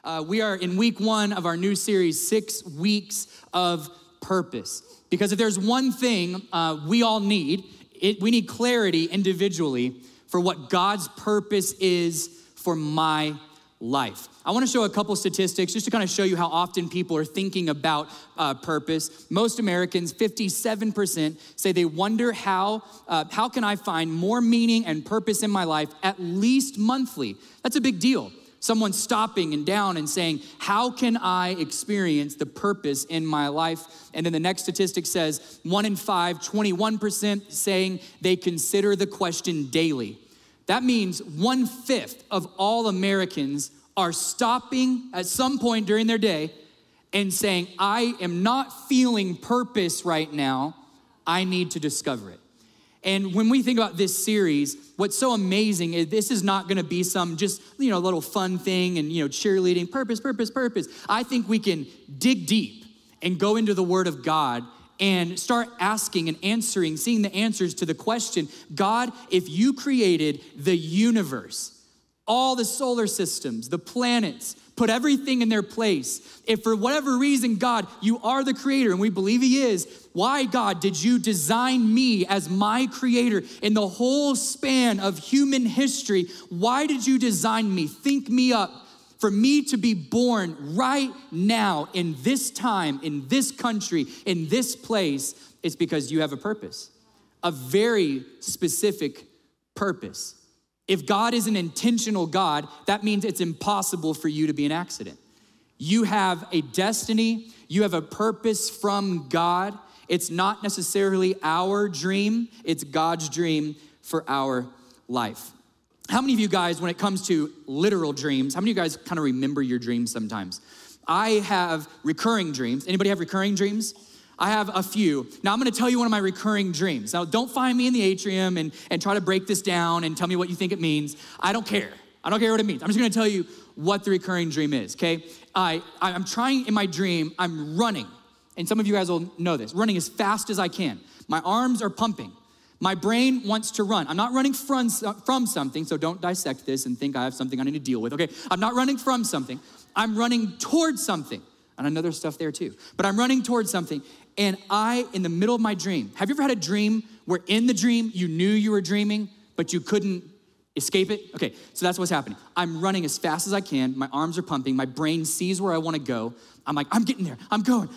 We are in week 1 of our new series, 6 Weeks of Purpose. Because if there's one thing we all need, we need clarity individually for what God's purpose is for my life. I want to show a couple statistics just to kind of show you how often people are thinking about purpose. Most Americans, 57%, say they wonder how can I find more meaning and purpose in my life at least monthly. That's a big deal. Someone stopping and down and saying, how can I experience the purpose in my life? And then the next statistic says 1 in 5, 21% saying they consider the question daily. That means 1/5 of all Americans are stopping at some point during their day and saying, I am not feeling purpose right now. I need to discover it. And when we think about this series, what's so amazing is this is not gonna be some just, little fun thing and, cheerleading, purpose. I think we can dig deep and go into the Word of God and start asking and answering, seeing the answers to the question, God, if you created the universe, all the solar systems, the planets, put everything in their place. If for whatever reason, God, you are the creator, and we believe he is, why, God, did you design me as my creator in the whole span of human history? Why did you design me, think me up for me to be born right now in this time, in this country, in this place? It's because you have a purpose, a very specific purpose. If God is an intentional God, that means it's impossible for you to be an accident. You have a destiny, you have a purpose from God. It's not necessarily our dream, it's God's dream for our life. How many of you guys, when it comes to literal dreams, how many of you guys kind of remember your dreams sometimes? I have recurring dreams. Anybody have recurring dreams? I have a few. Now I'm gonna tell you one of my recurring dreams. Now don't find me in the atrium and try to break this down and tell me what you think it means. I don't care. I don't care what it means. I'm just gonna tell you what the recurring dream is, okay? I'm trying in my dream, I'm running. And some of you guys will know this, running as fast as I can. My arms are pumping. My brain wants to run. I'm not running from something, so don't dissect this and think I have something I need to deal with, okay? I'm not running from something. I'm running towards something. And I know there's stuff there too. But I'm running towards something, and in the middle of my dream, have you ever had a dream where in the dream you knew you were dreaming, but you couldn't escape it? Okay, so that's what's happening. I'm running as fast as I can. My arms are pumping. My brain sees where I wanna go. I'm like, I'm getting there. I'm going.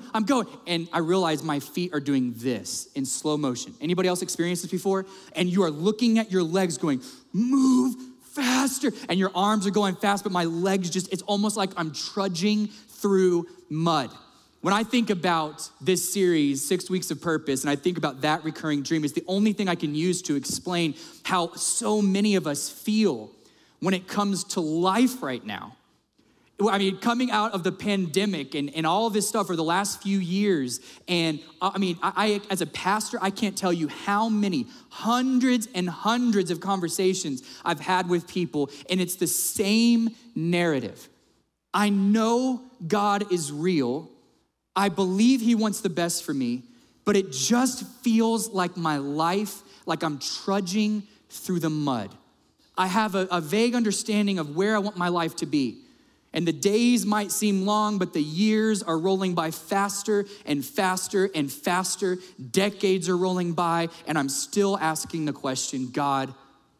And I realize my feet are doing this in slow motion. Anybody else experienced this before? And you are looking at your legs going, move faster. And your arms are going fast, but my legs it's almost like I'm trudging through mud. When I think about this series, 6 Weeks of Purpose, and I think about that recurring dream, it's the only thing I can use to explain how so many of us feel when it comes to life right now. I mean, coming out of the pandemic and all of this stuff for the last few years, and I as a pastor, I can't tell you how many hundreds and hundreds of conversations I've had with people, and it's the same narrative. I know God is real. I believe he wants the best for me, but it just feels like my life, like I'm trudging through the mud. I have a vague understanding of where I want my life to be. And the days might seem long, but the years are rolling by faster and faster and faster. Decades are rolling by, and I'm still asking the question, God,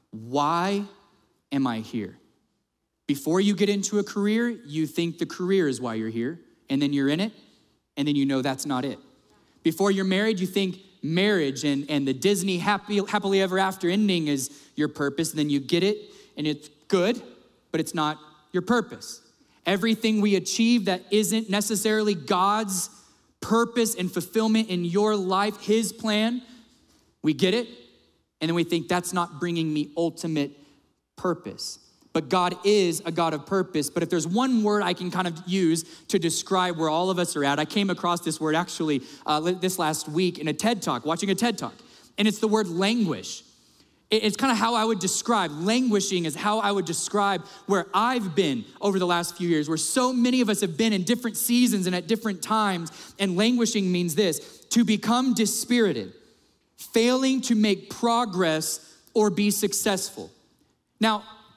why am I here? Before you get into a career, you think the career is why you're here, and then you're in it, and then you know that's not it. Before you're married, you think marriage and the Disney happily ever after ending is your purpose, and then you get it, and it's good, but it's not your purpose. Everything we achieve that isn't necessarily God's purpose and fulfillment in your life, his plan, we get it, and then we think that's not bringing me ultimate purpose. But God is a God of purpose. But if there's one word I can kind of use to describe where all of us are at, I came across this word actually this last week in a TED Talk, watching a TED Talk, and it's the word languish. It's kind of how I would describe, languishing is how I would describe where I've been over the last few years, where so many of us have been in different seasons and at different times. And languishing means this, to become dispirited, failing to make progress or be successful. Now,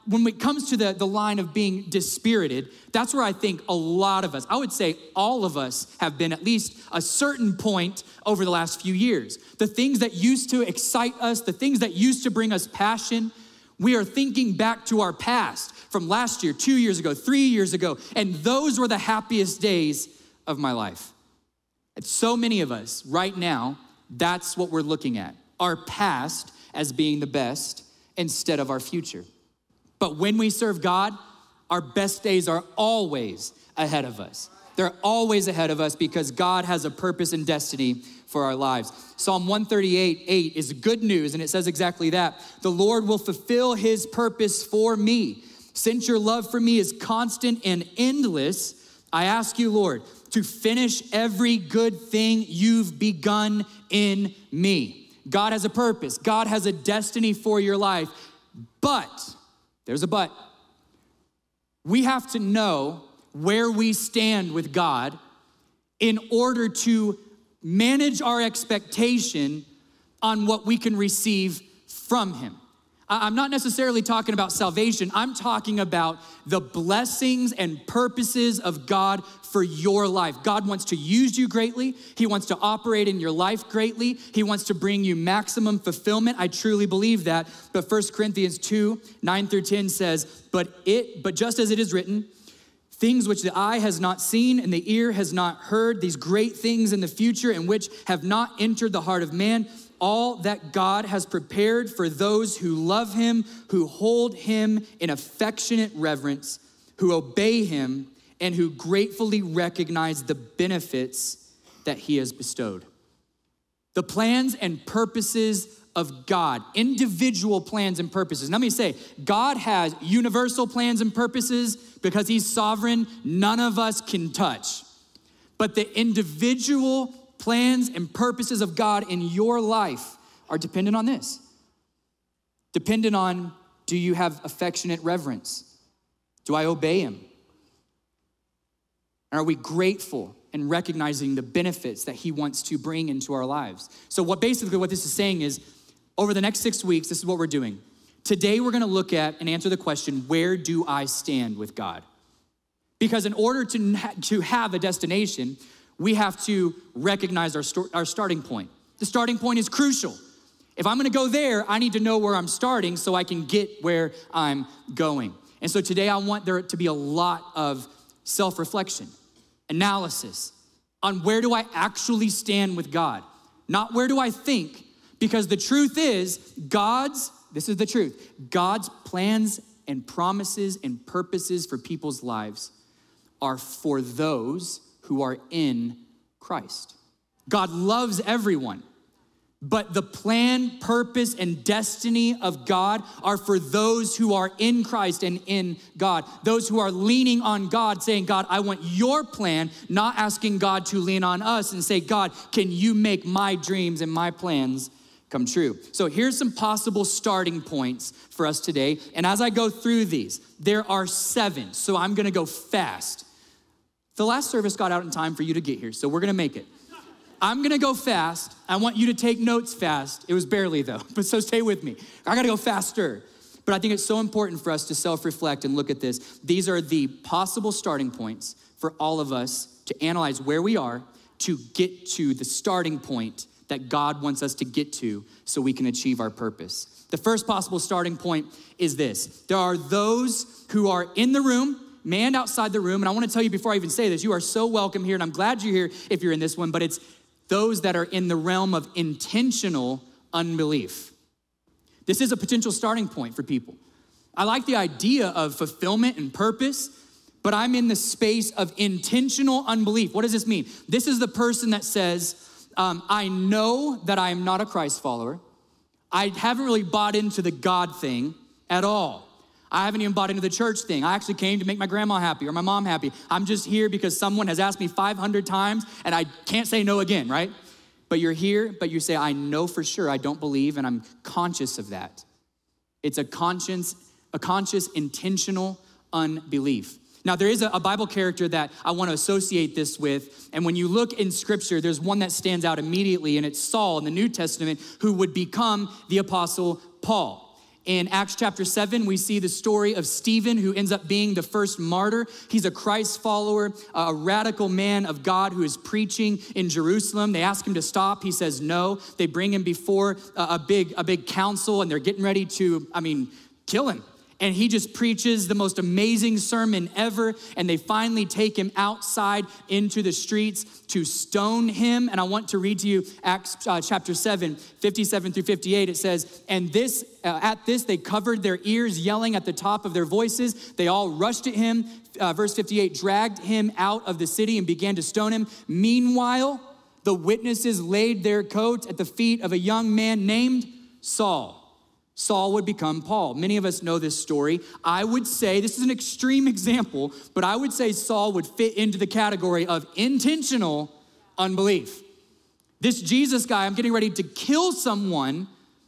when it comes to the line of being dispirited, that's where I think a lot of us, I would say all of us, have been at least a certain point over the last few years. The things that used to excite us, the things that used to bring us passion, we are thinking back to our past from last year, 2 years ago, 3 years ago, and those were the happiest days of my life. And so many of us right now, that's what we're looking at, our past as being the best instead of our future. But when we serve God, our best days are always ahead of us. They're always ahead of us because God has a purpose and destiny for our lives. Psalm 138:8 is good news, and it says exactly that. The Lord will fulfill his purpose for me. Since your love for me is constant and endless, I ask you, Lord, to finish every good thing you've begun in me. God has a purpose. God has a destiny for your life. But, there's a but. We have to know where we stand with God in order to manage our expectation on what we can receive from him. I'm not necessarily talking about salvation. I'm talking about the blessings and purposes of God for your life. God wants to use you greatly. He wants to operate in your life greatly. He wants to bring you maximum fulfillment. I truly believe that. But 1 Corinthians 2:9-10 says, but just as it is written, things which the eye has not seen and the ear has not heard, these great things in the future and which have not entered the heart of man, all that God has prepared for those who love him, who hold him in affectionate reverence, who obey him, and who gratefully recognize the benefits that he has bestowed. The plans and purposes of God, individual plans and purposes. Let me say, God has universal plans and purposes because he's sovereign, none of us can touch. But the individual plans and purposes of God in your life are dependent on this. Dependent on, do you have affectionate reverence? Do I obey him? And are we grateful and recognizing the benefits that he wants to bring into our lives? So what this is saying is, over the next 6 weeks, this is what we're doing. Today, we're gonna look at and answer the question, where do I stand with God? Because in order to have a destination, we have to recognize our starting point. The starting point is crucial. If I'm gonna go there, I need to know where I'm starting so I can get where I'm going. And so today I want there to be a lot of self-reflection, analysis on where do I actually stand with God, not where do I think, because the truth is this is the truth, God's plans and promises and purposes for people's lives are for those who are in Christ. God loves everyone, but the plan, purpose, and destiny of God are for those who are in Christ and in God. Those who are leaning on God, saying, God, I want your plan, not asking God to lean on us and say, God, can you make my dreams and my plans come true? So here's some possible starting points for us today. And as I go through these, there are 7, so I'm gonna go fast. The last service got out in time for you to get here, so we're gonna make it. I'm gonna go fast. I want you to take notes fast. It was barely though, but so stay with me. I gotta go faster. But I think it's so important for us to self-reflect and look at this. These are the possible starting points for all of us to analyze where we are to get to the starting point that God wants us to get to so we can achieve our purpose. The first possible starting point is this. There are those who are in the room, and outside the room, and I wanna tell you before I even say this, you are so welcome here, and I'm glad you're here if you're in this one, but it's those that are in the realm of intentional unbelief. This is a potential starting point for people. I like the idea of fulfillment and purpose, but I'm in the space of intentional unbelief. What does this mean? This is the person that says, I know that I am not a Christ follower. I haven't really bought into the God thing at all. I haven't even bought into the church thing. I actually came to make my grandma happy or my mom happy. I'm just here because someone has asked me 500 times and I can't say no again, right? But you're here, but you say, I know for sure I don't believe and I'm conscious of that. It's a conscious, intentional unbelief. Now, there is a Bible character that I want to associate this with, and when you look in Scripture, there's one that stands out immediately, and it's Saul in the New Testament, who would become the Apostle Paul. In Acts chapter 7, we see the story of Stephen, who ends up being the first martyr. He's a Christ follower, a radical man of God who is preaching in Jerusalem. They ask him to stop. He says no. They bring him before a big council, and they're getting ready to, kill him. And he just preaches the most amazing sermon ever. And they finally take him outside into the streets to stone him. And I want to read to you Acts chapter 7, 57 through 58. It says, and at this, they covered their ears, yelling at the top of their voices. They all rushed at him. Verse 58, dragged him out of the city and began to stone him. Meanwhile, the witnesses laid their coats at the feet of a young man named Saul. Saul would become Paul. Many of us know this story. I would say, this is an extreme example, but I would say Saul would fit into the category of intentional unbelief. This Jesus guy, I'm getting ready to kill someone,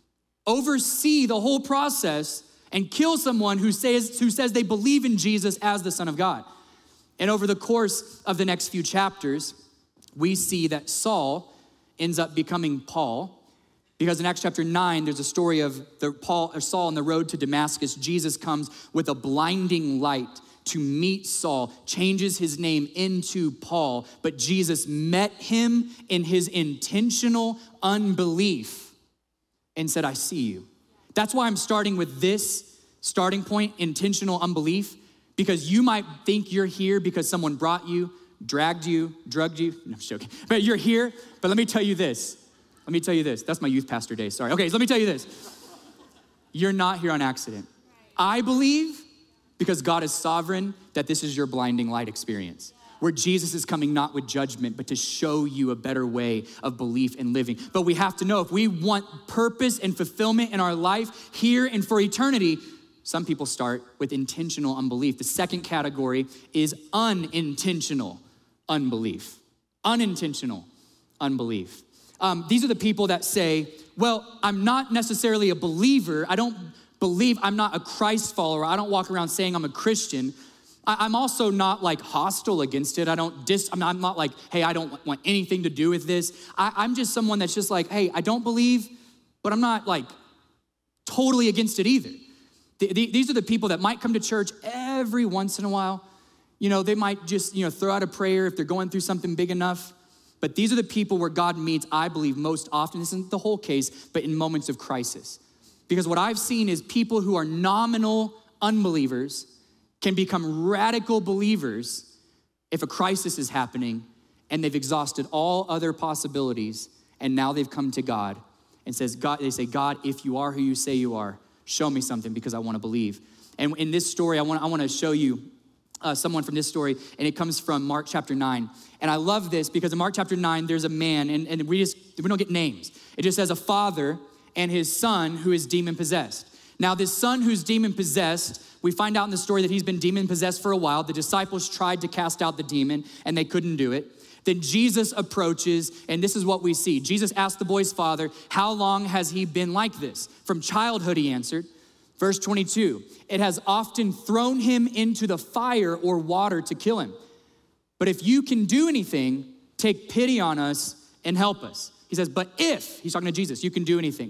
oversee the whole process, and kill someone who says they believe in Jesus as the Son of God. And over the course of the next few chapters, we see that Saul ends up becoming Paul. Because in Acts chapter 9, there's a story of Saul on the road to Damascus. Jesus comes with a blinding light to meet Saul, changes his name into Paul. But Jesus met him in his intentional unbelief and said, I see you. That's why I'm starting with this starting point, intentional unbelief, because you might think you're here because someone brought you, dragged you, drugged you. No, I'm joking. But you're here. But let me tell you this. That's my youth pastor day, sorry. Okay, so let me tell you this. You're not here on accident. I believe, because God is sovereign, that this is your blinding light experience, where Jesus is coming not with judgment, but to show you a better way of belief and living. But we have to know, if we want purpose and fulfillment in our life here and for eternity, some people start with intentional unbelief. The second category is unintentional unbelief. Unintentional unbelief. These are the people that say, well, I'm not necessarily a believer. I don't believe, I'm not a Christ follower. I don't walk around saying I'm a Christian. I'm also not like hostile against it. I'm not like, hey, I don't want anything to do with this. I'm just someone that's just like, hey, I don't believe, but I'm not like totally against it either. These are the people that might come to church every once in a while. They might just, throw out a prayer if they're going through something big enough. But these are the people where God meets, I believe, most often. This isn't the whole case, but in moments of crisis. Because what I've seen is people who are nominal unbelievers can become radical believers if a crisis is happening and they've exhausted all other possibilities, and now they've come to God and they say, God, if you are who you say you are, show me something because I want to believe. And in this story, I want to show you someone from this story, and it comes from Mark chapter 9. And I love this because in Mark chapter 9, there's a man, and we don't get names. It just says a father and his son who is demon-possessed. Now, this son who's demon-possessed, we find out in the story that he's been demon-possessed for a while. The disciples tried to cast out the demon, and they couldn't do it. Then Jesus approaches, and this is what we see. Jesus asked the boy's father, how long has he been like this? From childhood, he answered. Verse 22, it has often thrown him into the fire or water to kill him. But if you can do anything, take pity on us and help us. He says, but if, he's talking to Jesus, you can do anything.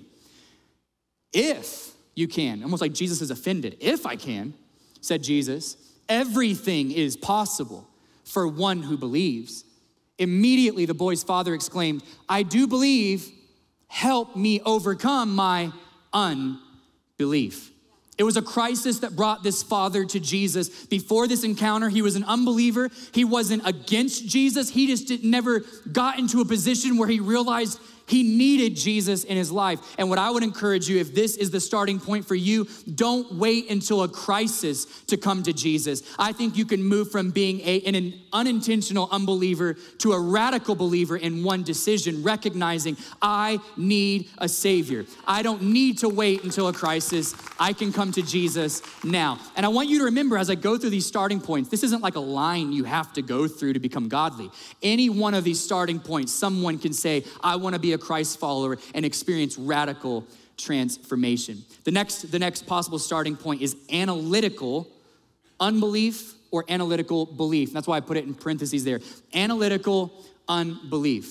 If you can, almost like Jesus is offended. If I can, said Jesus, everything is possible for one who believes. Immediately the boy's father exclaimed, I do believe, help me overcome my unbelief. It was a crisis that brought this father to Jesus. Before this encounter, he was an unbeliever. He wasn't against Jesus. He just never got into a position where he realized he needed Jesus in his life. And what I would encourage you, if this is the starting point for you, don't wait until a crisis to come to Jesus. I think you can move from being an unintentional unbeliever to a radical believer in one decision, recognizing I need a savior. I don't need to wait until a crisis. I can come to Jesus now. And I want you to remember as I go through these starting points, this isn't like a line you have to go through to become godly. Any one of these starting points, someone can say, I want to be a Christ follower and experience radical transformation. The next possible starting point is analytical unbelief or analytical belief. That's why I put it in parentheses there. Analytical unbelief.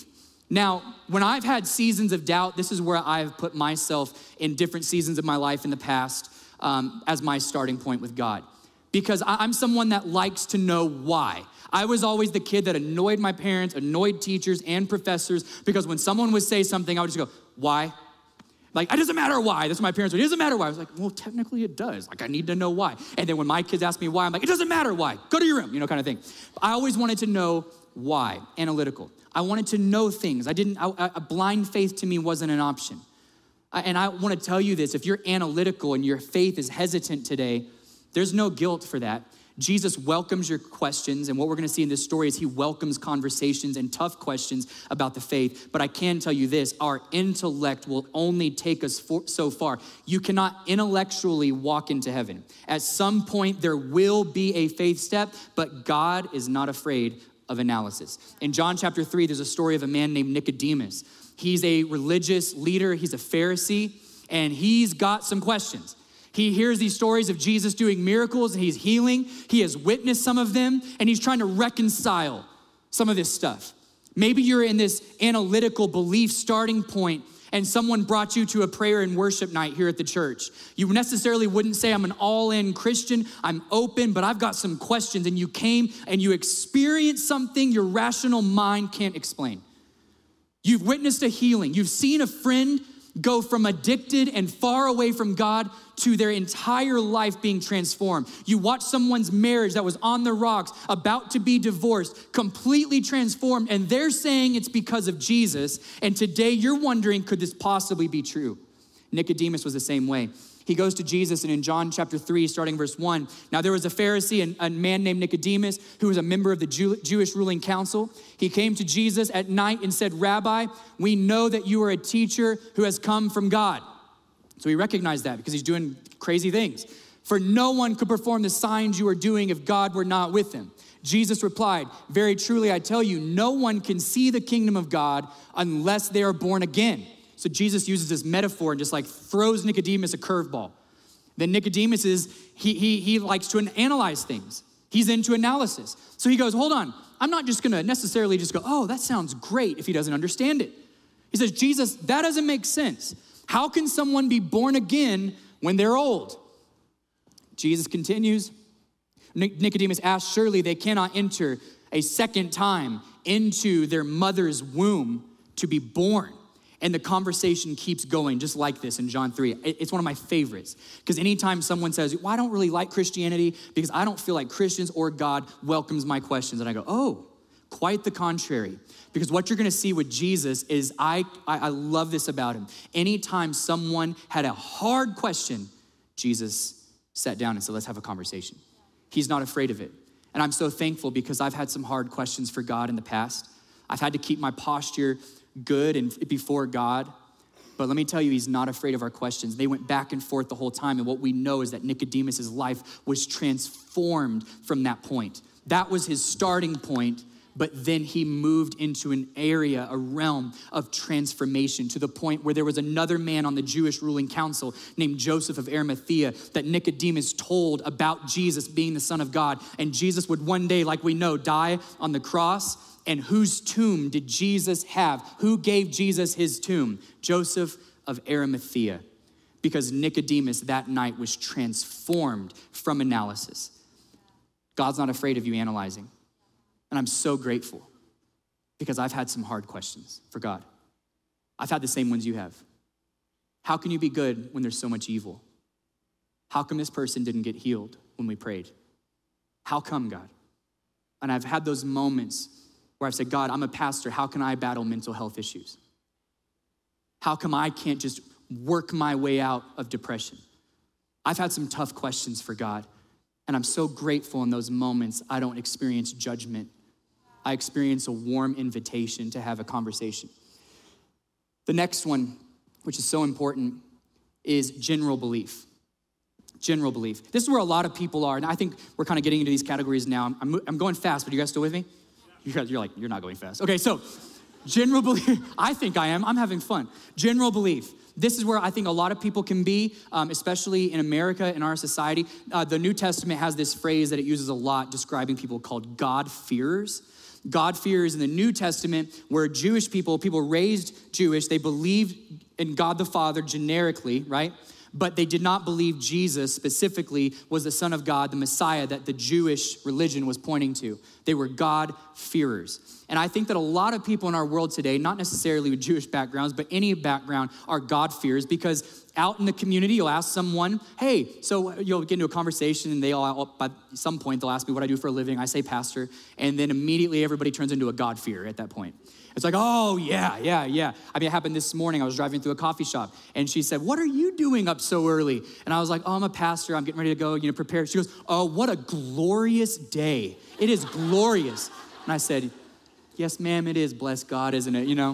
Now, when I've had seasons of doubt, this is where I've put myself in different seasons of my life in the past as my starting point with God. Because I'm someone that likes to know why. I was always the kid that annoyed my parents, annoyed teachers and professors, because when someone would say something, I would just go, why? Like, it doesn't matter why. That's what my parents would, it doesn't matter why. I was like, well, technically it does. Like, I need to know why. And then when my kids ask me why, I'm like, it doesn't matter why. Go to your room, kind of thing. I always wanted to know why, analytical. I wanted to know things. A blind faith to me wasn't an option. And I want to tell you this, if you're analytical and your faith is hesitant today, there's no guilt for that. Jesus welcomes your questions, and what we're gonna see in this story is he welcomes conversations and tough questions about the faith. But I can tell you this, our intellect will only take us so far. You cannot intellectually walk into heaven. At some point, there will be a faith step, but God is not afraid of analysis. In John chapter 3, there's a story of a man named Nicodemus. He's a religious leader, he's a Pharisee, and he's got some questions. He hears these stories of Jesus doing miracles and he's healing. He has witnessed some of them and he's trying to reconcile some of this stuff. Maybe you're in this analytical belief starting point and someone brought you to a prayer and worship night here at the church. You necessarily wouldn't say, I'm an all-in Christian, I'm open, but I've got some questions. And you came and you experienced something your rational mind can't explain. You've witnessed a healing. You've seen a friend go from addicted and far away from God to their entire life being transformed. You watch someone's marriage that was on the rocks, about to be divorced, completely transformed, and they're saying it's because of Jesus. And today you're wondering, could this possibly be true? Nicodemus was the same way. He goes to Jesus, and in John chapter 3, starting verse 1, now there was a Pharisee and a man named Nicodemus who was a member of the Jewish ruling council. He came to Jesus at night and said, Rabbi, we know that you are a teacher who has come from God. So he recognized that because he's doing crazy things. For no one could perform the signs you are doing if God were not with him. Jesus replied, very truly I tell you, no one can see the kingdom of God unless they are born again. So Jesus uses this metaphor and just like throws Nicodemus a curveball. Then Nicodemus he likes to analyze things. He's into analysis. So he goes, hold on, I'm not just gonna necessarily just go, oh, that sounds great if he doesn't understand it. He says, Jesus, that doesn't make sense. How can someone be born again when they're old? Jesus continues. Nicodemus asked, surely they cannot enter a second time into their mother's womb to be born. And the conversation keeps going just like this in John 3. It's one of my favorites because anytime someone says, well, I don't really like Christianity because I don't feel like Christians or God welcomes my questions. And I go, oh, quite the contrary. Because what you're gonna see with Jesus is, I love this about him. Anytime someone had a hard question, Jesus sat down and said, let's have a conversation. He's not afraid of it. And I'm so thankful because I've had some hard questions for God in the past. I've had to keep my posture good and before God. But let me tell you, he's not afraid of our questions. They went back and forth the whole time. And what we know is that Nicodemus's life was transformed from that point. That was his starting point. But then he moved into an area, a realm of transformation to the point where there was another man on the Jewish ruling council named Joseph of Arimathea that Nicodemus told about Jesus being the Son of God. And Jesus would one day, like we know, die on the cross. And whose tomb did Jesus have? Who gave Jesus his tomb? Joseph of Arimathea. Because Nicodemus that night was transformed from analysis. God's not afraid of you analyzing. And I'm so grateful because I've had some hard questions for God. I've had the same ones you have. How can you be good when there's so much evil? How come this person didn't get healed when we prayed? How come, God? And I've had those moments where I've said, God, I'm a pastor. How can I battle mental health issues? How come I can't just work my way out of depression? I've had some tough questions for God. And I'm so grateful in those moments I don't experience judgment. I experience a warm invitation to have a conversation. The next one, which is so important, is general belief. General belief. This is where a lot of people are, and I think we're kind of getting into these categories now. I'm going fast, but are you guys still with me? You guys, you're like, you're not going fast. Okay, so general belief, I think I am. I'm having fun. General belief. this is where I think a lot of people can be, especially in America, in our society. The New Testament has this phrase that it uses a lot describing people called God-fearers. God-fearers in the New Testament were Jewish people raised Jewish. They believed in God the Father generically, right? But they did not believe Jesus specifically was the Son of God, the Messiah that the Jewish religion was pointing to. They were God-fearers. And I think that a lot of people in our world today, not necessarily with Jewish backgrounds, but any background, are God-fearers because out in the community, you'll ask someone, hey, so you'll get into a conversation and at some point, they'll ask me what I do for a living. I say pastor, and then immediately everybody turns into a God-fearer at that point. It's like, oh, yeah. I mean, it happened this morning. I was driving through a coffee shop, and she said, what are you doing up so early? And I was like, oh, I'm a pastor. I'm getting ready to go, prepare. She goes, oh, what a glorious day. It is glorious. And I said, yes, ma'am, it is. Bless God, isn't it,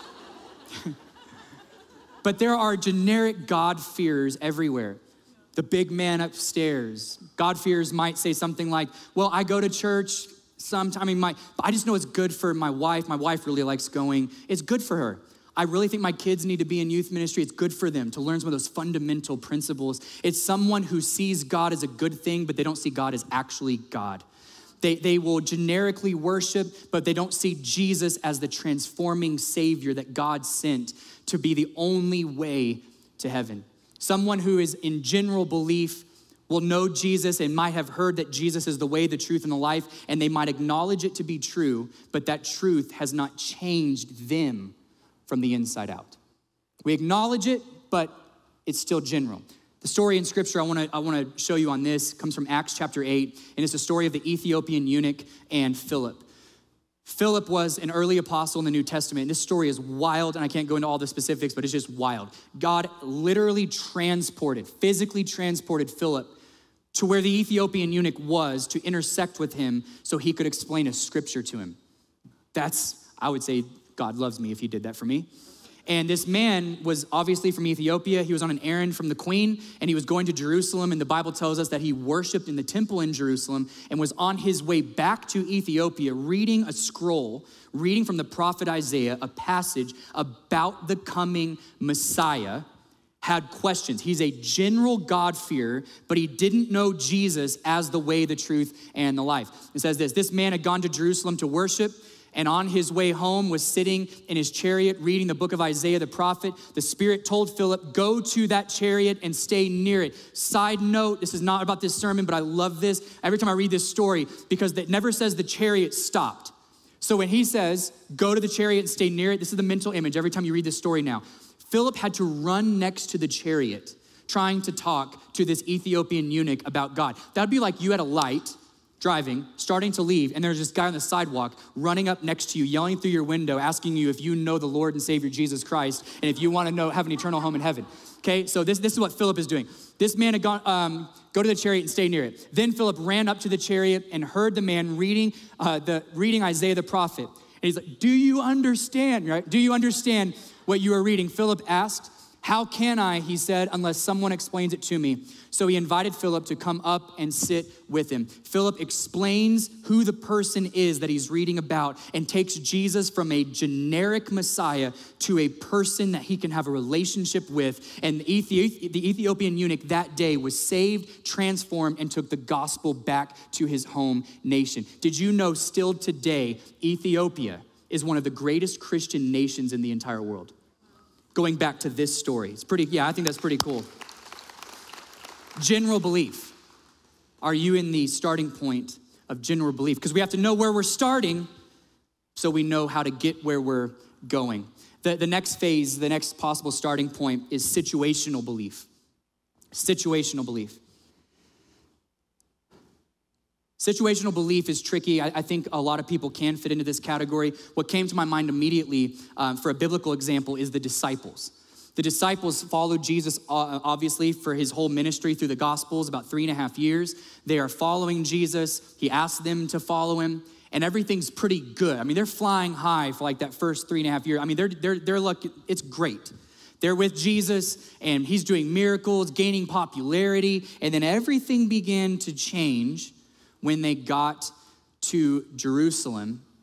But there are generic God-fearers everywhere. The big man upstairs. God-fearers might say something like, well, I go to church sometimes. I just know it's good for my wife. My wife really likes going. It's good for her. I really think my kids need to be in youth ministry. It's good for them to learn some of those fundamental principles. It's someone who sees God as a good thing, but they don't see God as actually God. They will generically worship, but they don't see Jesus as the transforming Savior that God sent to be the only way to heaven. Someone who is in general belief will know Jesus and might have heard that Jesus is the way, the truth, and the life, and they might acknowledge it to be true, but that truth has not changed them from the inside out. We acknowledge it, but it's still general. The story in scripture I want to show you on this comes from Acts chapter 8, and it's the story of the Ethiopian eunuch and Philip. Philip was an early apostle in the New Testament. And this story is wild, and I can't go into all the specifics, but it's just wild. God literally physically transported Philip to where the Ethiopian eunuch was to intersect with him so he could explain a scripture to him. I would say God loves me if he did that for me. And this man was obviously from Ethiopia. He was on an errand from the queen, and he was going to Jerusalem. And the Bible tells us that he worshiped in the temple in Jerusalem and was on his way back to Ethiopia, reading a scroll, reading from the prophet Isaiah, a passage about the coming Messiah, had questions. He's a general God-fearer, but he didn't know Jesus as the way, the truth, and the life. It says this man had gone to Jerusalem to worship, and on his way home was sitting in his chariot reading the book of Isaiah the prophet. The Spirit told Philip, go to that chariot and stay near it. Side note, this is not about this sermon, but I love this every time I read this story because it never says the chariot stopped. So when he says, go to the chariot and stay near it, this is the mental image every time you read this story now. Philip had to run next to the chariot trying to talk to this Ethiopian eunuch about God. That'd be like you had a light driving, starting to leave, and there's this guy on the sidewalk running up next to you, yelling through your window, asking you if you know the Lord and Savior Jesus Christ, and if you want to have an eternal home in heaven. Okay, so this is what Philip is doing. This man had gone, go to the chariot and stay near it. Then Philip ran up to the chariot and heard the man reading Isaiah the prophet. And he's like, do you understand, right? Do you understand what you are reading? Philip asked. How can I, he said, unless someone explains it to me? So he invited Philip to come up and sit with him. Philip explains who the person is that he's reading about and takes Jesus from a generic Messiah to a person that he can have a relationship with. And the Ethiopian eunuch that day was saved, transformed, and took the gospel back to his home nation. Did you know still today, Ethiopia is one of the greatest Christian nations in the entire world? Going back to this story. I think that's pretty cool. General belief. Are you in the starting point of general belief? Because we have to know where we're starting so we know how to get where we're going. The next phase, the next possible starting point is situational belief. Situational belief. Situational belief is tricky. I think a lot of people can fit into this category. What came to my mind immediately for a biblical example is the disciples. The disciples followed Jesus, obviously, for his whole ministry through the Gospels, about 3.5 years. They are following Jesus. He asked them to follow him, and everything's pretty good. I mean, they're flying high for like that first 3.5 years. I mean, they're lucky. It's great. They're with Jesus, and he's doing miracles, gaining popularity, and then everything began to change when they got to Jerusalem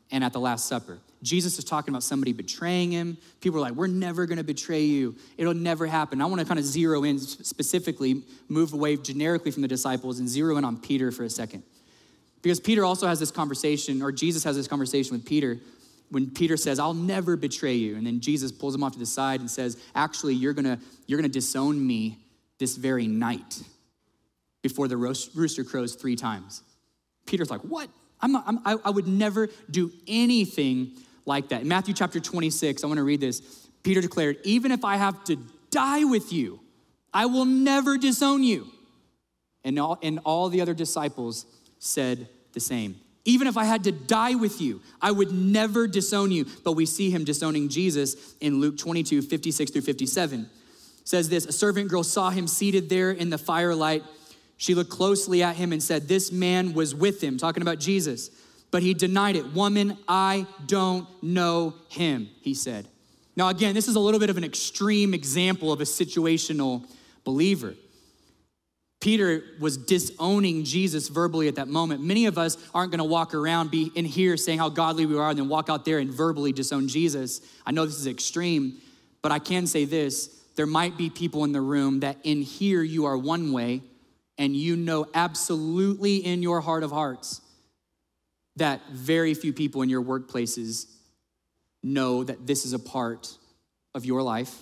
and at the Last Supper. Jesus is talking about somebody betraying him. People are like, we're never gonna betray you. It'll never happen. I wanna kind of zero in specifically, move away generically from the disciples and zero in on Peter for a second. Because Peter also has this conversation, or Jesus has this conversation with Peter, when Peter says, I'll never betray you. And then Jesus pulls him off to the side and says, actually, you're gonna disown me this very night before the rooster crows 3 times. Peter's like, what? I would never do anything like that. In Matthew chapter 26, I wanna read this. Peter declared, even if I have to die with you, I will never disown you. And all the other disciples said the same. Even if I had to die with you, I would never disown you. But we see him disowning Jesus in Luke 22, 56 through 57. It says this, a servant girl saw him seated there in the firelight. She looked closely at him and said, this man was with him, talking about Jesus. But he denied it. Woman, I don't know him, he said. Now again, this is a little bit of an extreme example of a situational believer. Peter was disowning Jesus verbally at that moment. Many of us aren't gonna walk around, be in here saying how godly we are, and then walk out there and verbally disown Jesus. I know this is extreme, but I can say this, there might be people in the room that in here you are one way, and you know absolutely in your heart of hearts that very few people in your workplaces know that this is a part of your life.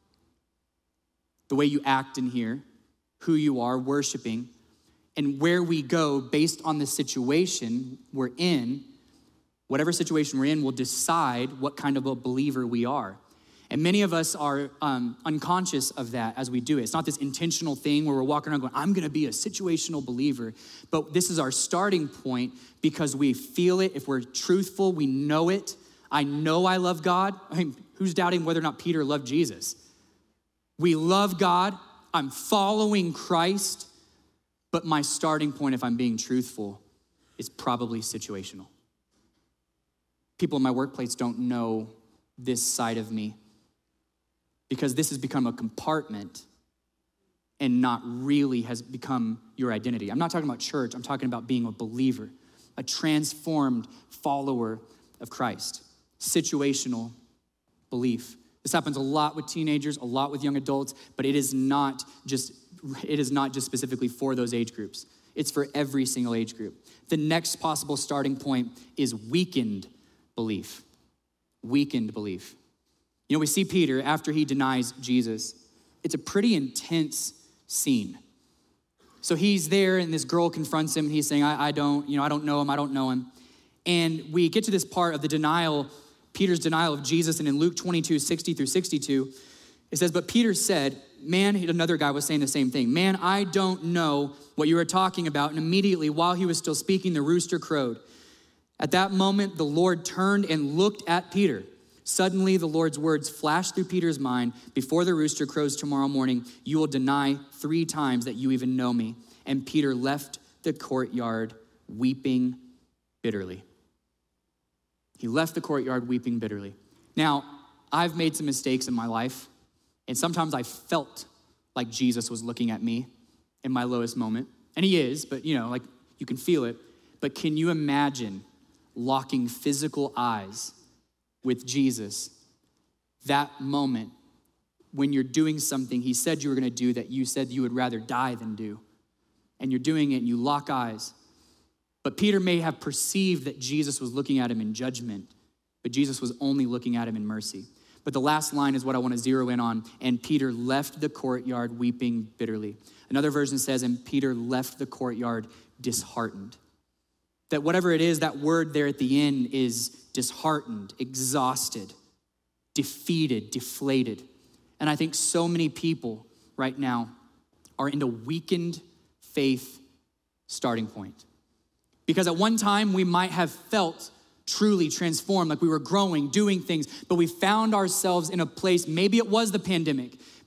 The way you act in here, who you are worshiping, and where we go based on the situation we're in, whatever situation we're in will decide what kind of a believer we are. And many of us are unconscious of that as we do it. It's not this intentional thing where we're walking around going, I'm gonna be a situational believer, but this is our starting point because we feel it. If we're truthful, we know it. I know I love God. I mean, who's doubting whether or not Peter loved Jesus? We love God. I'm following Christ, but my starting point, if I'm being truthful, is probably situational. People in my workplace don't know this side of me because this has become a compartment and not really has become your identity. I'm not talking about church, I'm talking about being a believer, a transformed follower of Christ. Situational belief. This happens a lot with teenagers, a lot with young adults, but it is not just specifically for those age groups. It's for every single age group. The next possible starting point is weakened belief. Weakened belief. You know, we see Peter after he denies Jesus. It's a pretty intense scene. So he's there and this girl confronts him and he's saying, I don't know him. And we get to this part of the denial, Peter's denial of Jesus, and in Luke 22, 60 through 62, it says, but Peter said, man, another guy was saying the same thing. Man, I don't know what you are talking about. And immediately while he was still speaking, the rooster crowed. At that moment, the Lord turned and looked at Peter. Suddenly, the Lord's words flashed through Peter's mind. Before the rooster crows tomorrow morning, you will deny 3 times that you even know me. And Peter left the courtyard weeping bitterly. He left the courtyard weeping bitterly. Now, I've made some mistakes in my life, and sometimes I felt like Jesus was looking at me in my lowest moment. And he is, but you can feel it. But can you imagine locking physical eyes with Jesus, that moment when you're doing something he said you were gonna do that you said you would rather die than do, and you're doing it and you lock eyes. But Peter may have perceived that Jesus was looking at him in judgment, but Jesus was only looking at him in mercy. But the last line is what I wanna zero in on, and Peter left the courtyard weeping bitterly. Another version says, and Peter left the courtyard disheartened. That whatever it is, that word there at the end is disheartened, exhausted, defeated, deflated. And I think so many people right now are in a weakened faith starting point. Because at one time we might have felt truly transformed, like we were growing, doing things, but we found ourselves in a place, maybe it was the pandemic,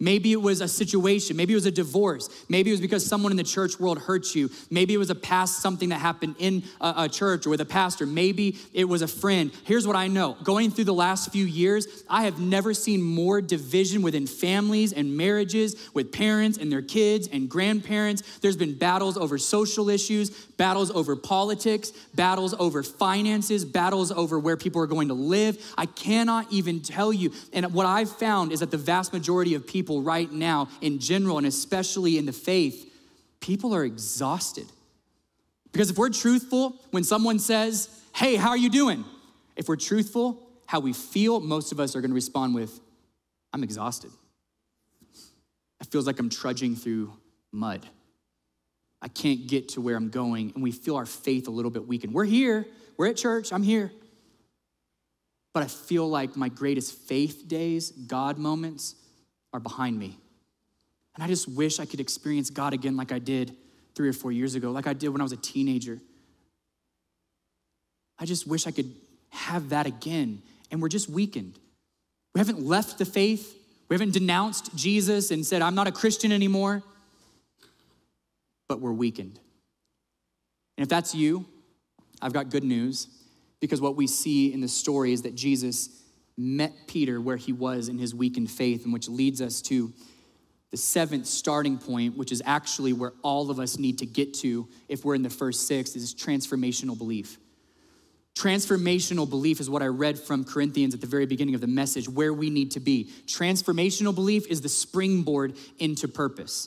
Maybe it was a situation. Maybe it was a divorce. Maybe it was because someone in the church world hurt you. Maybe it was a past something that happened in a church or with a pastor. Maybe it was a friend. Here's what I know. Going through the last few years, I have never seen more division within families and marriages, with parents and their kids and grandparents. There's been battles over social issues, battles over politics, battles over finances, battles over where people are going to live. I cannot even tell you. And what I've found is that the vast majority of people right now in general, and especially in the faith, people are exhausted. Because if we're truthful, when someone says, hey, how are you doing? If we're truthful, how we feel, most of us are gonna respond with, I'm exhausted. It feels like I'm trudging through mud. I can't get to where I'm going, and we feel our faith a little bit weakened. We're here, we're at church, I'm here. But I feel like my greatest faith days, God moments, are behind me. And I just wish I could experience God again like I did 3 or 4 years ago, like I did when I was a teenager. I just wish I could have that again. And we're just weakened. We haven't left the faith. We haven't denounced Jesus and said, I'm not a Christian anymore. But we're weakened. And if that's you, I've got good news, because what we see in the story is that Jesus met Peter where he was in his weakened faith, and which leads us to the 7th starting point, which is actually where all of us need to get to if we're in the first 6, is transformational belief. Transformational belief is what I read from Corinthians at the very beginning of the message, where we need to be. Transformational belief is the springboard into purpose.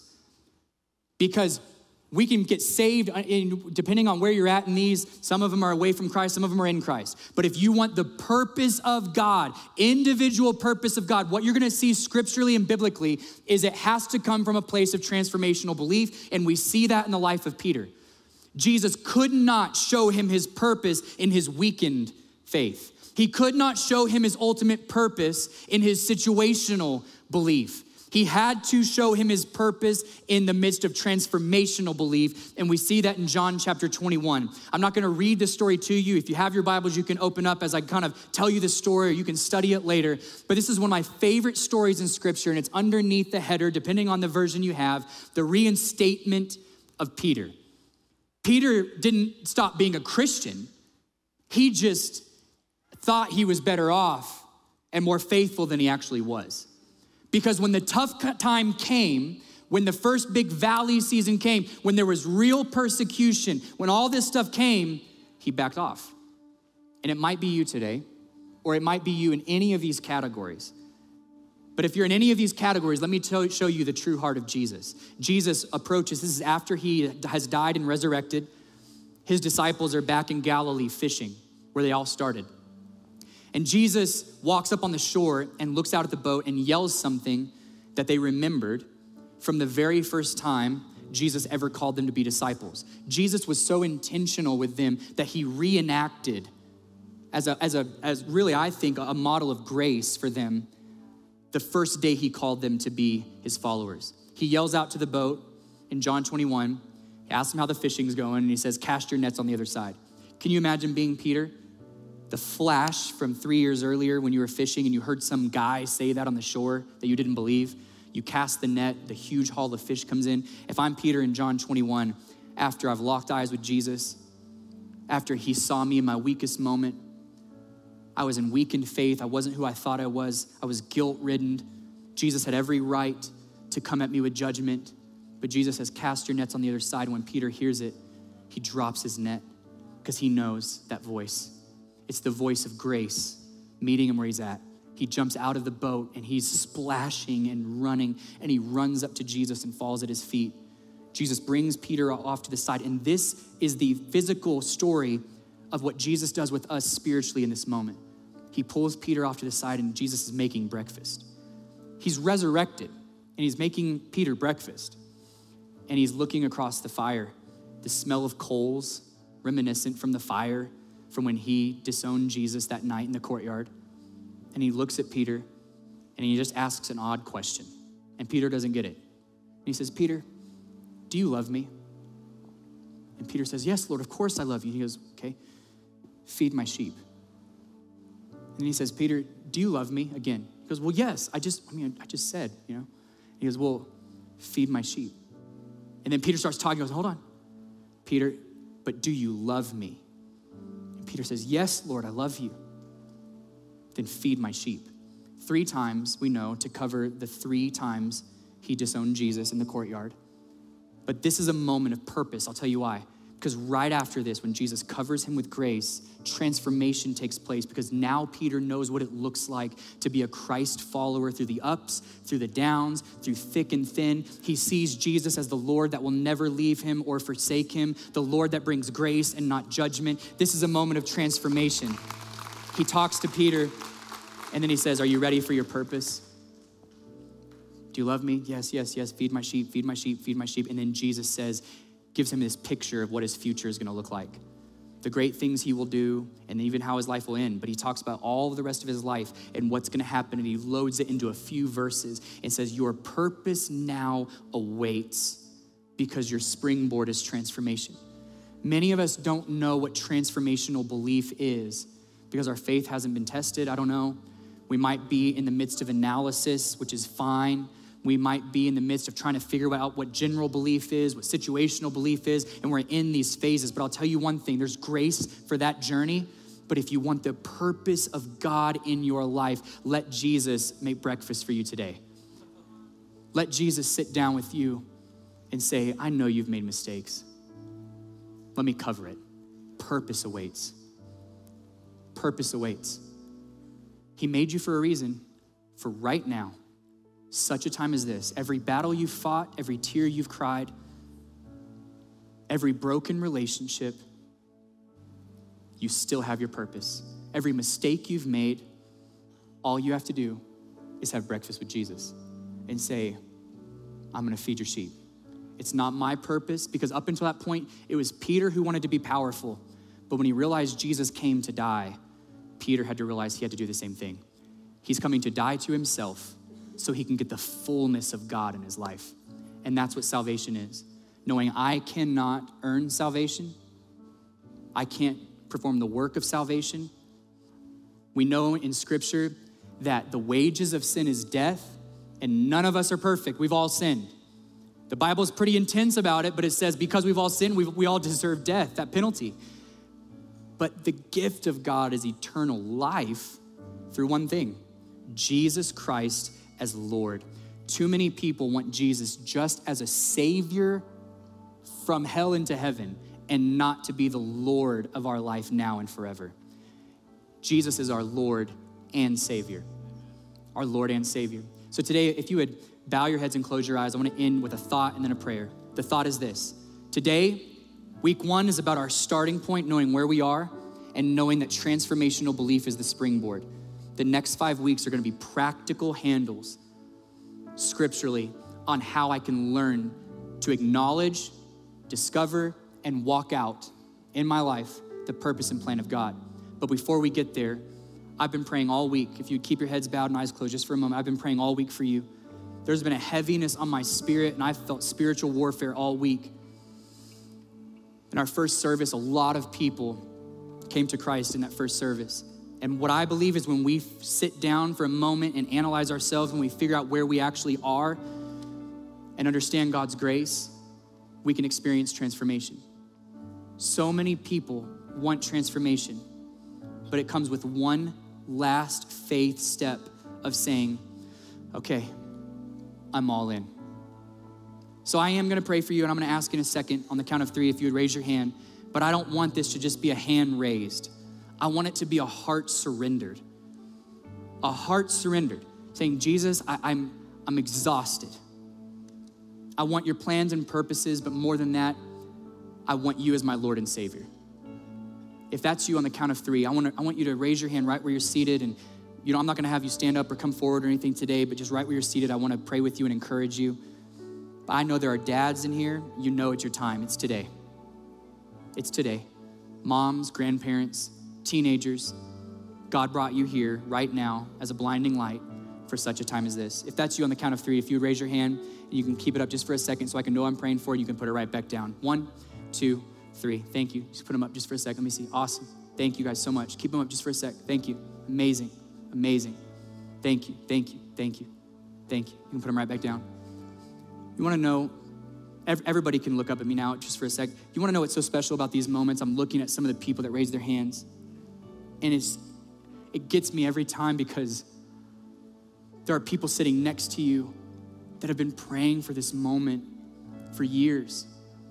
Because we can get saved depending on where you're at in these. Some of them are away from Christ, some of them are in Christ. But if you want the purpose of God, individual purpose of God, what you're gonna see scripturally and biblically is it has to come from a place of transformational belief, and we see that in the life of Peter. Jesus could not show him his purpose in his weakened faith. He could not show him his ultimate purpose in his situational belief. He had to show him his purpose in the midst of transformational belief, and we see that in John chapter 21. I'm not gonna read the story to you. If you have your Bibles, you can open up as I kind of tell you the story, or you can study it later. But this is one of my favorite stories in Scripture, and it's underneath the header, depending on the version you have, the reinstatement of Peter. Peter didn't stop being a Christian. He just thought he was better off and more faithful than he actually was. Because when the tough time came, when the first big valley season came, when there was real persecution, when all this stuff came, he backed off. And it might be you today, or it might be you in any of these categories. But if you're in any of these categories, let me show you the true heart of Jesus. Jesus approaches, this is after he has died and resurrected. His disciples are back in Galilee fishing, where they all started. And Jesus walks up on the shore and looks out at the boat and yells something that they remembered from the very first time Jesus ever called them to be disciples. Jesus was so intentional with them that he reenacted as really, I think, a model of grace for them the first day he called them to be his followers. He yells out to the boat in John 21. He asks them how the fishing's going, and he says, cast your nets on the other side. Can you imagine being Peter? The flash from 3 years earlier when you were fishing and you heard some guy say that on the shore that you didn't believe. You cast the net, the huge haul of fish comes in. If I'm Peter in John 21, after I've locked eyes with Jesus, after he saw me in my weakest moment, I was in weakened faith. I wasn't who I thought I was. I was guilt-ridden. Jesus had every right to come at me with judgment, but Jesus says, cast your nets on the other side. When Peter hears it, he drops his net because he knows that voice. It's the voice of grace meeting him where he's at. He jumps out of the boat and he's splashing and running, and he runs up to Jesus and falls at his feet. Jesus brings Peter off to the side, and this is the physical story of what Jesus does with us spiritually in this moment. He pulls Peter off to the side, and Jesus is making breakfast. He's resurrected, and he's making Peter breakfast, and he's looking across the fire, the smell of coals reminiscent from the fire from when he disowned Jesus that night in the courtyard. And he looks at Peter and he just asks an odd question. And Peter doesn't get it. And he says, Peter, do you love me? And Peter says, yes, Lord, of course I love you. And he goes, okay, feed my sheep. And he says, Peter, do you love me? Again, he goes, well, yes, I just said, you know. He goes, well, feed my sheep. And then Peter starts talking, he goes, hold on. Peter, but do you love me? And Peter says, yes, Lord, I love you. Then feed my sheep. 3 times, we know, to cover the 3 times he disowned Jesus in the courtyard. But this is a moment of purpose. I'll tell you why. Because right after this, when Jesus covers him with grace, transformation takes place, because now Peter knows what it looks like to be a Christ follower through the ups, through the downs, through thick and thin. He sees Jesus as the Lord that will never leave him or forsake him, the Lord that brings grace and not judgment. This is a moment of transformation. He talks to Peter, and then he says, are you ready for your purpose? Do you love me? Yes, yes, yes. Feed my sheep, feed my sheep, feed my sheep. And then Jesus says, gives him this picture of what his future is gonna look like. The great things he will do, and even how his life will end. But he talks about all of the rest of his life and what's gonna happen, and he loads it into a few verses and says, your purpose now awaits because your springboard is transformation. Many of us don't know what transformational belief is because our faith hasn't been tested. I don't know. We might be in the midst of analysis, which is fine. We might be in the midst of trying to figure out what general belief is, what situational belief is, and we're in these phases. But I'll tell you one thing, there's grace for that journey. But if you want the purpose of God in your life, let Jesus make breakfast for you today. Let Jesus sit down with you and say, I know you've made mistakes. Let me cover it. Purpose awaits. Purpose awaits. He made you for a reason, for right now. Such a time as this, every battle you've fought, every tear you've cried, every broken relationship, you still have your purpose. Every mistake you've made, all you have to do is have breakfast with Jesus and say, I'm gonna feed your sheep. It's not my purpose, because up until that point, it was Peter who wanted to be powerful. But when he realized Jesus came to die, Peter had to realize he had to do the same thing. He's coming to die to himself so he can get the fullness of God in his life. And that's what salvation is. Knowing I cannot earn salvation. I can't perform the work of salvation. We know in scripture that the wages of sin is death, and none of us are perfect. We've all sinned. The Bible's pretty intense about it, but it says because we've all sinned, we all deserve death, that penalty. But the gift of God is eternal life through one thing, Jesus Christ as Lord. Too many people want Jesus just as a savior from hell into heaven and not to be the Lord of our life now and forever. Jesus is our Lord and Savior. Our Lord and Savior. So today, if you would bow your heads and close your eyes, I want to end with a thought and then a prayer. The thought is this. Today, week 1 is about our starting point, knowing where we are and knowing that transformational belief is the springboard. The next 5 weeks are gonna be practical handles scripturally on how I can learn to acknowledge, discover, and walk out in my life the purpose and plan of God. But before we get there, I've been praying all week. If you keep your heads bowed and eyes closed just for a moment, I've been praying all week for you. There's been a heaviness on my spirit, and I've felt spiritual warfare all week. In our first service, a lot of people came to Christ in that first service. And what I believe is when we sit down for a moment and analyze ourselves, when we figure out where we actually are and understand God's grace, we can experience transformation. So many people want transformation, but it comes with one last faith step of saying, okay, I'm all in. So I am gonna pray for you, and I'm gonna ask in a second on the count of 3 if you would raise your hand, but I don't want this to just be a hand raised. I want it to be a heart surrendered. A heart surrendered, saying, Jesus, I'm exhausted. I want your plans and purposes, but more than that, I want you as my Lord and Savior. If that's you on the count of 3, I want you to raise your hand right where you're seated, and I'm not gonna have you stand up or come forward or anything today, but just right where you're seated, I wanna pray with you and encourage you. But I know there are dads in here, you know it's your time, it's today. It's today. Moms, grandparents, teenagers, God brought you here right now as a blinding light for such a time as this. If that's you on the count of 3, if you would raise your hand, and you can keep it up just for a second so I can know I'm praying for you, you can put it right back down. 1, 2, 3, thank you. Just put them up just for a second, let me see. Awesome, thank you guys so much. Keep them up just for a sec, thank you. Amazing, amazing. Thank you, thank you, thank you, thank you. You can put them right back down. You wanna know, everybody can look up at me now just for a sec. You wanna know what's so special about these moments? I'm looking at some of the people that raise their hands, and it gets me every time because there are people sitting next to you that have been praying for this moment for years.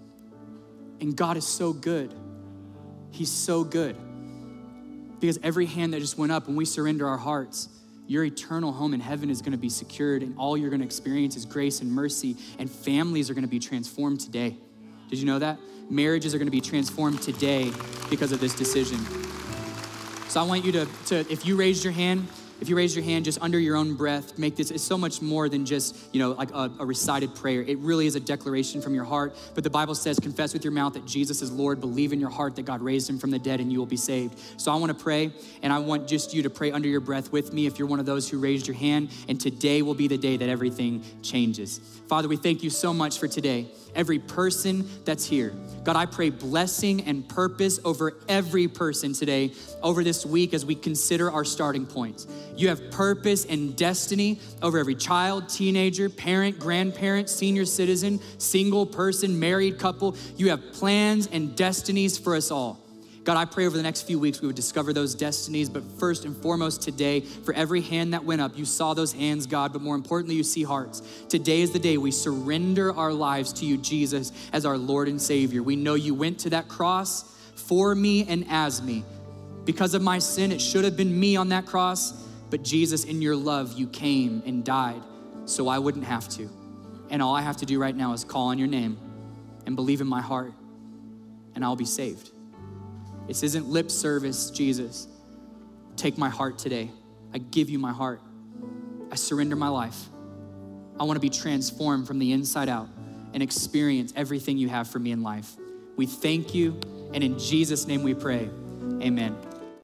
And God is so good. He's so good. Because every hand that just went up, when we surrender our hearts, your eternal home in heaven is gonna be secured, and all you're gonna experience is grace and mercy, and families are gonna be transformed today. Did you know that? Marriages are gonna be transformed today because of this decision. So I want you to if you raised your hand just under your own breath, make this, it's so much more than just, like a recited prayer. It really is a declaration from your heart. But the Bible says, confess with your mouth that Jesus is Lord, believe in your heart that God raised him from the dead, and you will be saved. So I wanna pray, and I want just you to pray under your breath with me if you're one of those who raised your hand, and today will be the day that everything changes. Father, we thank you so much for today. Every person that's here. God, I pray blessing and purpose over every person today, over this week as we consider our starting points. You have purpose and destiny over every child, teenager, parent, grandparent, senior citizen, single person, married couple. You have plans and destinies for us all. God, I pray over the next few weeks we would discover those destinies, but first and foremost today, for every hand that went up, you saw those hands, God, but more importantly, you see hearts. Today is the day we surrender our lives to you, Jesus, as our Lord and Savior. We know you went to that cross for me and as me. Because of my sin, it should have been me on that cross, but Jesus, in your love, you came and died so I wouldn't have to. And all I have to do right now is call on your name and believe in my heart, and I'll be saved. This isn't lip service, Jesus. Take my heart today. I give you my heart. I surrender my life. I want to be transformed from the inside out and experience everything you have for me in life. We thank you, and in Jesus' name we pray, amen.